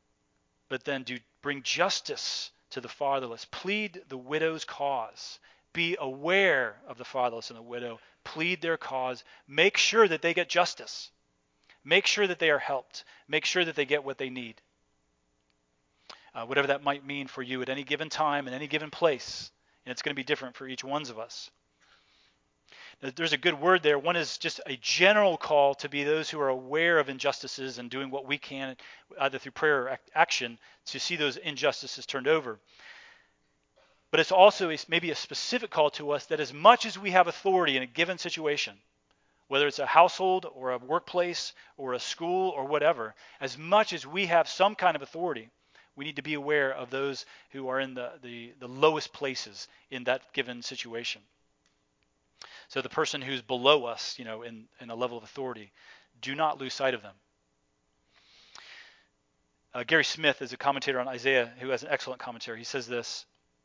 but then bring justice to the fatherless. Plead the widow's cause. Be aware of the fatherless and the widow. Plead their cause. Make sure that they get justice. Make sure that they are helped. Make sure that they get what they need. Whatever that might mean for you at any given time, in any given place. And it's going to be different for each one of us. Now, there's a good word there. One is just a general call to be those who are aware of injustices and doing what we can, either through prayer or action, to see those injustices turned over. But it's also maybe a specific call to us that as much as we have authority in a given situation, whether it's a household or a workplace or a school or whatever, as much as we have some kind of authority, we need to be aware of those who are in the lowest places in that given situation. So the person who's below us, in a level of authority, do not lose sight of them. Gary Smith is a commentator on Isaiah who has an excellent commentary. He says this: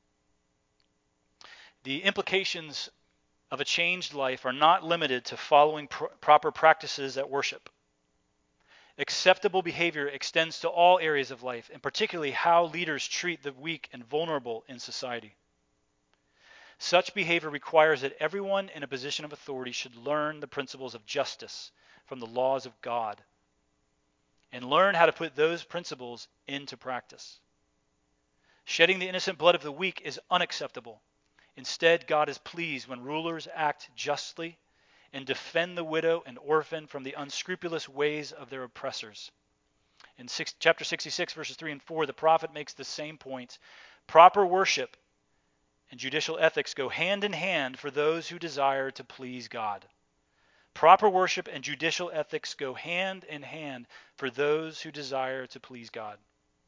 the implications of a changed life are not limited to following proper practices at worship. Acceptable behavior extends to all areas of life, and particularly how leaders treat the weak and vulnerable in society. Such behavior requires that everyone in a position of authority should learn the principles of justice from the laws of God and learn how to put those principles into practice. Shedding the innocent blood of the weak is unacceptable. Instead, God is pleased when rulers act justly and defend the widow and orphan from the unscrupulous ways of their oppressors. In chapter 66, verses 3 and 4, the prophet makes the same point. Proper worship and judicial ethics go hand in hand for those who desire to please God. Proper worship and judicial ethics go hand in hand for those who desire to please God.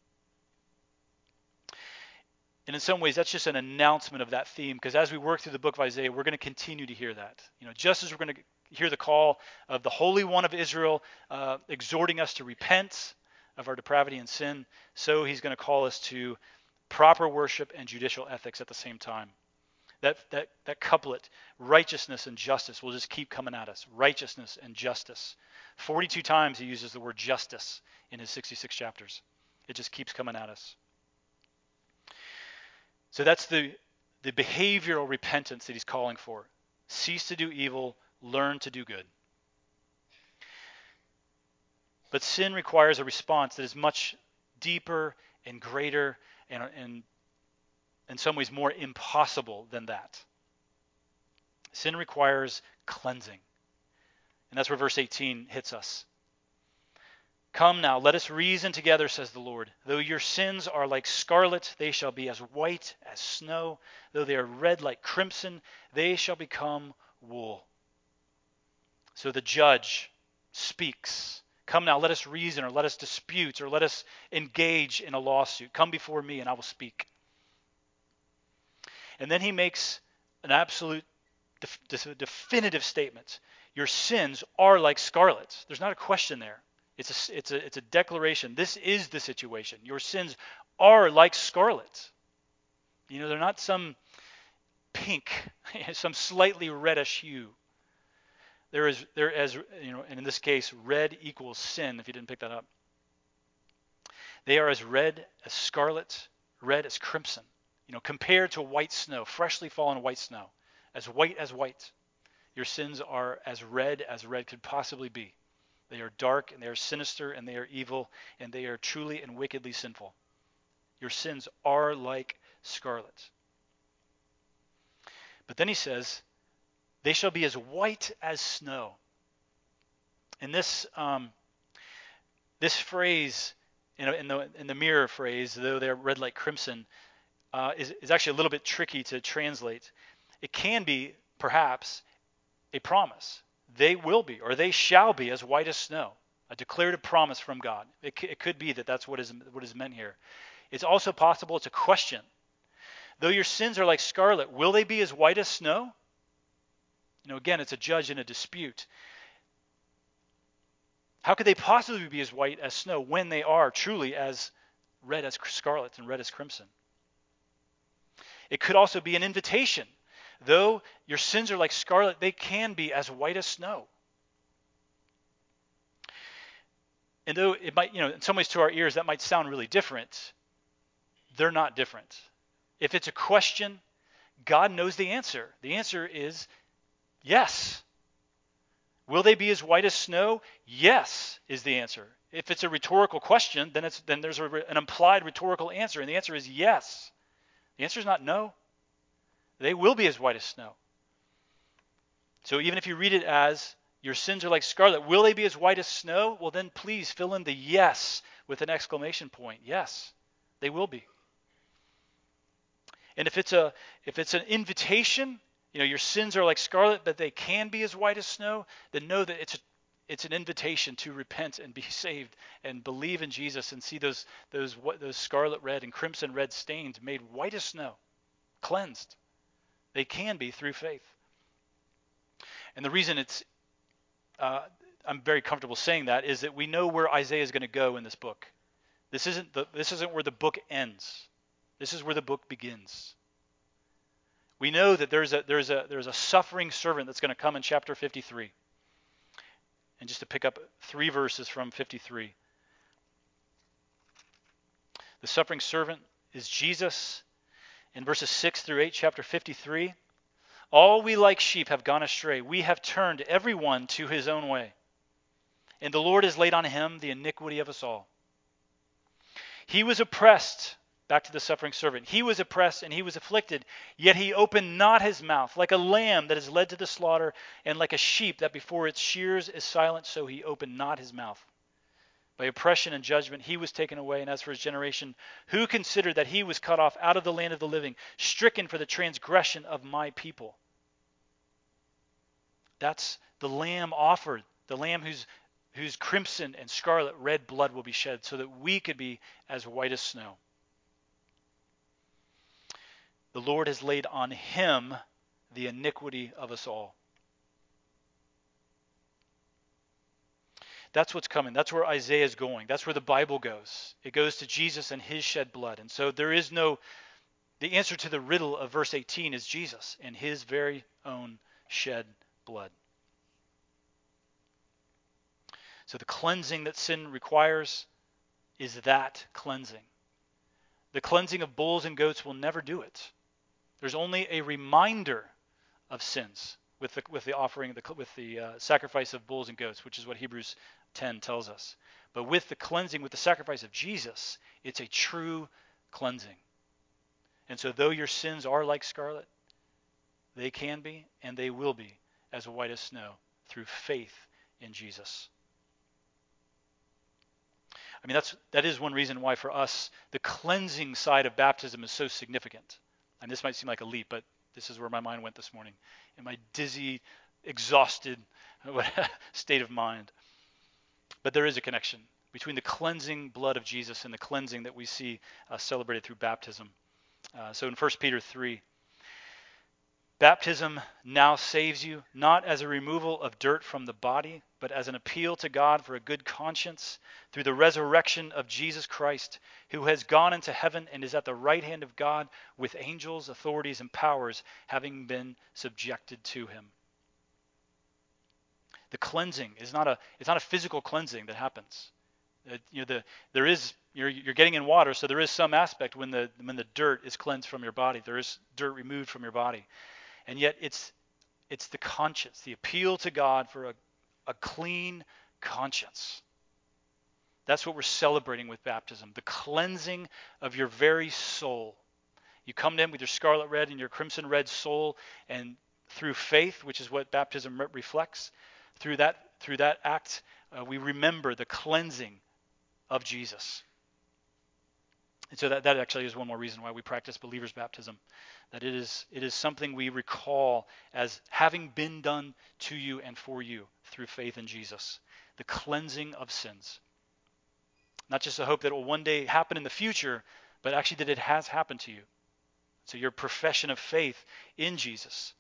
And in some ways, that's just an announcement of that theme, because as we work through the book of Isaiah, we're going to continue to hear that. Just as we're going to hear the call of the Holy One of Israel exhorting us to repent of our depravity and sin, so he's going to call us to proper worship and judicial ethics at the same time. That couplet, righteousness and justice, will just keep coming at us. Righteousness and justice. 42 times he uses the word justice in his 66 chapters. It just keeps coming at us. So that's the behavioral repentance that he's calling for. Cease to do evil, learn to do good. But sin requires a response that is much deeper and greater and in some ways more impossible than that. Sin requires cleansing. And that's where verse 18 hits us. Come now, let us reason together, says the Lord. Though your sins are like scarlet, they shall be as white as snow. Though they are red like crimson, they shall become wool. So the judge speaks. Come now, let us reason, or let us dispute, or let us engage in a lawsuit. Come before me, and I will speak. And then he makes an absolute definitive statement. Your sins are like scarlet. There's not a question there. It's a declaration. This is the situation. Your sins are like scarlet. They're not some pink, some slightly reddish hue. They're as and in this case, red equals sin, if you didn't pick that up. They are as red as scarlet, red as crimson. Compared to white snow, freshly fallen white snow, as white as white. Your sins are as red could possibly be. They are dark, and they are sinister, and they are evil, and they are truly and wickedly sinful. Your sins are like scarlet. But then he says, they shall be as white as snow. And this phrase, in the mirror phrase, though they're red like crimson, is actually a little bit tricky to translate. It can be, perhaps, a promise. They will be, or they shall be, as white as snow. A declarative promise from God. It could be that that's what is meant here. It's also possible it's a question. Though your sins are like scarlet, will they be as white as snow? Again, it's a judge in a dispute. How could they possibly be as white as snow when they are truly as red as scarlet and red as crimson? It could also be an invitation. Though your sins are like scarlet, they can be as white as snow. And though it might, in some ways to our ears, that might sound really different, they're not different. If it's a question, God knows the answer. The answer is yes. Will they be as white as snow? Yes is the answer. If it's a rhetorical question, then there's an implied rhetorical answer, and the answer is yes. The answer is not no. They will be as white as snow. So even if you read it as your sins are like scarlet, will they be as white as snow? Well, then please fill in the yes with an exclamation point. Yes, they will be. And if it's an invitation, your sins are like scarlet, but they can be as white as snow, then know that it's an invitation to repent and be saved and believe in Jesus and see those scarlet red and crimson red stains made white as snow, cleansed. They can be through faith. And the reason I'm very comfortable saying that is that we know where Isaiah is going to go in this book. This isn't where the book ends. This is where the book begins. We know that there's a suffering servant that's going to come in chapter 53. And just to pick up 3 verses from 53. The suffering servant is Jesus. In verses 6 through 8, chapter 53. All we like sheep have gone astray. We have turned everyone to his own way. And the Lord has laid on him the iniquity of us all. He was oppressed, back to the suffering servant. He was oppressed and he was afflicted, yet he opened not his mouth. Like a lamb that is led to the slaughter, and like a sheep that before its shears is silent, so he opened not his mouth. By oppression and judgment he was taken away, and as for his generation, who considered that he was cut off out of the land of the living, stricken for the transgression of my people? That's the lamb offered, the lamb whose crimson and scarlet red blood will be shed, so that we could be as white as snow. The Lord has laid on him the iniquity of us all. That's what's coming. That's where Isaiah is going. That's where the Bible goes. It goes to Jesus and his shed blood. And so the answer to the riddle of verse 18 is Jesus and his very own shed blood. So the cleansing that sin requires is that cleansing. The cleansing of bulls and goats will never do it. There's only a reminder of sins with the offering, with the sacrifice of bulls and goats, which is what Hebrews 10 tells us. But with the cleansing, with the sacrifice of Jesus, it's a true cleansing. And so though your sins are like scarlet, they can be and they will be as white as snow through faith in Jesus. I mean, that is one reason why for us the cleansing side of baptism is so significant. And this might seem like a leap, but this is where my mind went this morning, in my dizzy, exhausted state of mind. But there is a connection between the cleansing blood of Jesus and the cleansing that we see celebrated through baptism. So in 1 Peter 3, baptism now saves you, not as a removal of dirt from the body, but as an appeal to God for a good conscience through the resurrection of Jesus Christ, who has gone into heaven and is at the right hand of God with angels, authorities, and powers having been subjected to him. The cleansing is not a physical cleansing that happens. You're getting in water, so there is some aspect when the dirt is cleansed from your body. There is dirt removed from your body. And yet it's the conscience, the appeal to God for a clean conscience. That's what we're celebrating with baptism, the cleansing of your very soul. You come to him with your scarlet red and your crimson red soul, and through faith, which is what baptism reflects, through that act, we remember the cleansing of Jesus. And so that actually is one more reason why we practice believer's baptism, that it is something we recall as having been done to you and for you through faith in Jesus, the cleansing of sins. Not just a hope that it will one day happen in the future, but actually that it has happened to you. So your profession of faith in Jesus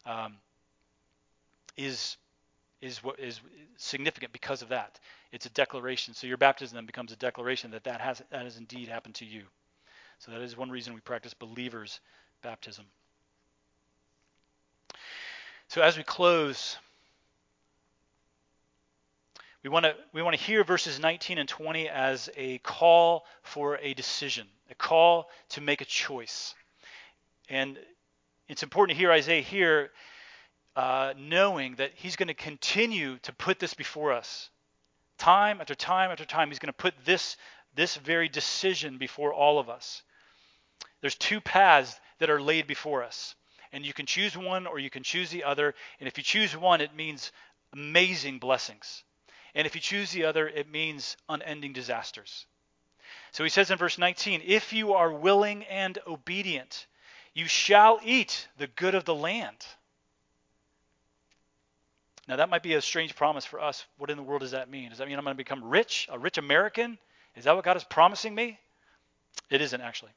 is what is significant because of that. It's a declaration. So your baptism then becomes a declaration that has indeed happened to you. So that is one reason we practice believers' baptism. So as we close, we want to hear verses 19 and 20 as a call for a decision, a call to make a choice. And It's important to hear Isaiah here, knowing that he's going to continue to put this before us. Time after time after time, he's going to put this very decision before all of us. There's two paths that are laid before us, and you can choose one or you can choose the other. And if you choose one, it means amazing blessings. And if you choose the other, it means unending disasters. So he says in verse 19, if you are willing and obedient, you shall eat the good of the land. Now that might be a strange promise for us. What in the world does that mean? Does that mean I'm going to become rich, a rich American? Is that what God is promising me? It isn't actually.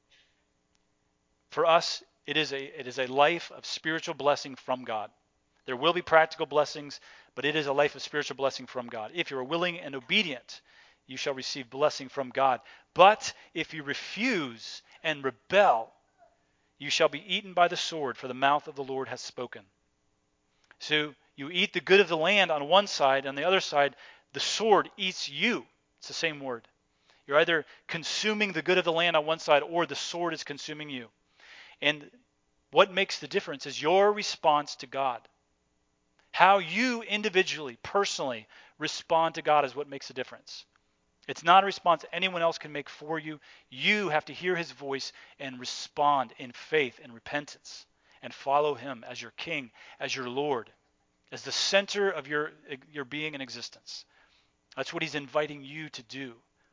For us, it is a life of spiritual blessing from God. There will be practical blessings, but it is a life of spiritual blessing from God. If you are willing and obedient, you shall receive blessing from God. But if you refuse and rebel, you shall be eaten by the sword, for the mouth of the Lord has spoken. So you eat the good of the land on one side, on the other side, the sword eats you. It's the same word. You're either consuming the good of the land on one side, or the sword is consuming you. And what makes the difference is your response to God. How you individually, personally respond to God is what makes a difference. It's not a response anyone else can make for you. You have to hear his voice and respond in faith and repentance and follow him as your king, as your Lord, as the center of your being and existence. That's what he's inviting you to do.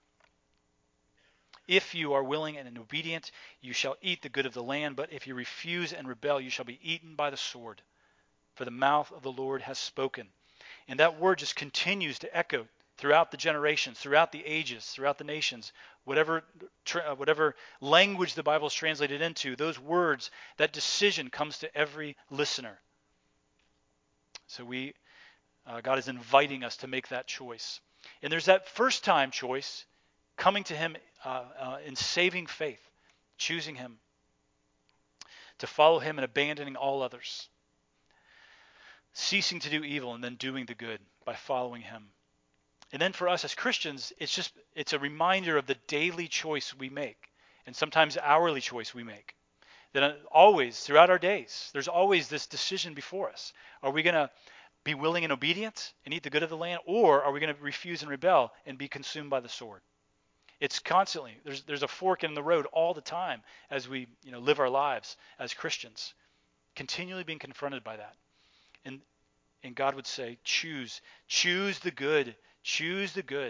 If you are willing and obedient, you shall eat the good of the land. But if you refuse and rebel, you shall be eaten by the sword. For the mouth of the Lord has spoken. And that word just continues to echo throughout the generations, throughout the ages, throughout the nations. Whatever language the Bible is translated into, those words, that decision comes to every listener. So God is inviting us to make that choice. And there's that first time choice, coming to him in saving faith, choosing him, to follow him and abandoning all others, ceasing to do evil and then doing the good by following him. And then for us as Christians, it's a reminder of the daily choice we make, and sometimes hourly choice we make. That always, throughout our days, there's always this decision before us. Are we going to be willing and obedient and eat the good of the land, or are we going to refuse and rebel and be consumed by the sword? It's constantly, there's a fork in the road all the time as we live our lives as Christians, continually being confronted by that. And God would say, choose the good, choose the good.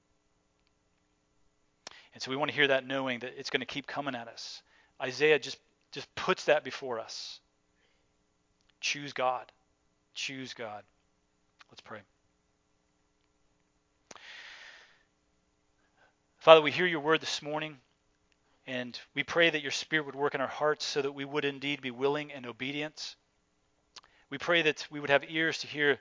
And so we want to hear that, knowing that it's going to keep coming at us. Isaiah just puts that before us. Choose God. Choose God. Let's pray. Father, we hear your word this morning, and we pray that your Spirit would work in our hearts so that we would indeed be willing and obedient. We pray that we would have ears to hear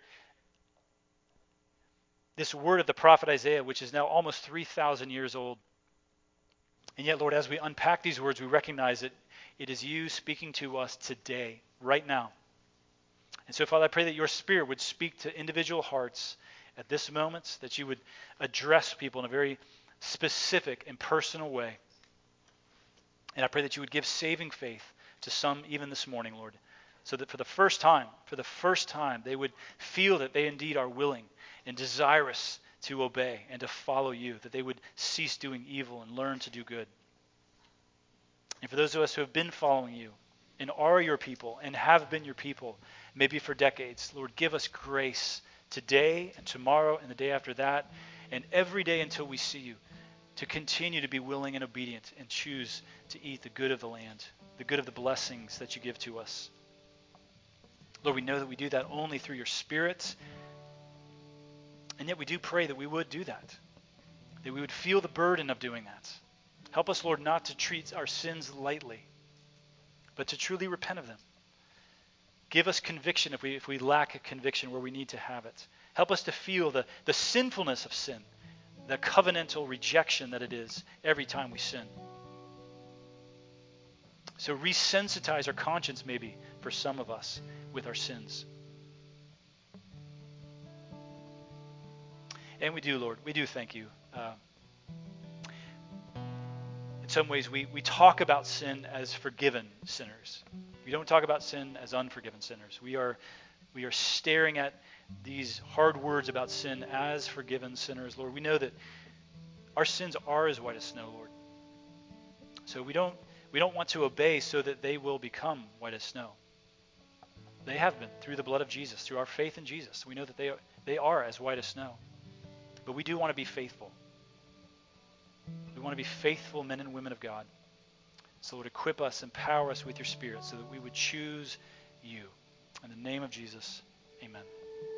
this word of the prophet Isaiah, which is now almost 3,000 years old. And yet, Lord, as we unpack these words, we recognize that it is you speaking to us today, right now. And so, Father, I pray that your Spirit would speak to individual hearts at this moment, that you would address people in a very specific and personal way. And I pray that you would give saving faith to some even this morning, Lord, so that for the first time, they would feel that they indeed are willing and desirous to obey and to follow you, that they would cease doing evil and learn to do good. And for those of us who have been following you and are your people and have been your people, maybe for decades, Lord, give us grace today and tomorrow and the day after that and every day until we see you, to continue to be willing and obedient and choose to eat the good of the land, the good of the blessings that you give to us. Lord, we know that we do that only through your Spirit, and yet we do pray that we would do that we would feel the burden of doing that. Help us, Lord, not to treat our sins lightly, but to truly repent of them. Give us conviction if we lack a conviction where we need to have it. Help us to feel the sinfulness of sin, the covenantal rejection that it is every time we sin. So resensitize our conscience maybe for some of us with our sins. And we do, Lord, we do thank you. some ways we talk about sin as forgiven sinners. We don't talk about sin as unforgiven sinners. We are staring at these hard words about sin as forgiven sinners, Lord. We know that our sins are as white as snow, Lord. So we don't want to obey so that they will become white as snow. They have been through the blood of Jesus, through our faith in Jesus. We know that they are as white as snow. But we do want to be faithful. We want to be faithful men and women of God. So Lord, equip us, empower us with your Spirit so that we would choose you. In the name of Jesus, amen.